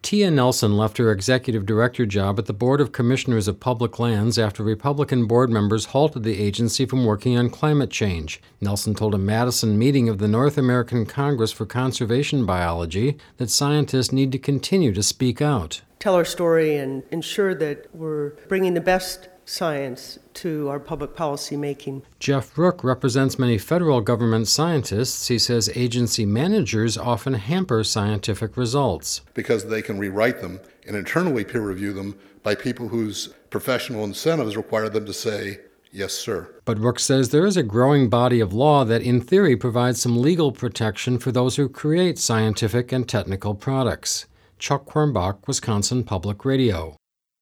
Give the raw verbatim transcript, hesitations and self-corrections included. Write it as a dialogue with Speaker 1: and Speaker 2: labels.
Speaker 1: Tia Nelson left her executive director job at the Board of Commissioners of Public Lands after Republican board members halted the agency from working on climate change. Nelson told a Madison meeting of the North American Congress for Conservation Biology that scientists need to continue to speak out.
Speaker 2: Tell our story and ensure that we're bringing the best science to our public policy making.
Speaker 1: Jeff Rook represents many federal government scientists. He says agency managers often hamper scientific results
Speaker 3: because they can rewrite them and internally peer review them by people whose professional incentives require them to say, yes, sir.
Speaker 1: But Rook says there is a growing body of law that in theory provides some legal protection for those who create scientific and technical products. Chuck Quirmbach, Wisconsin Public Radio.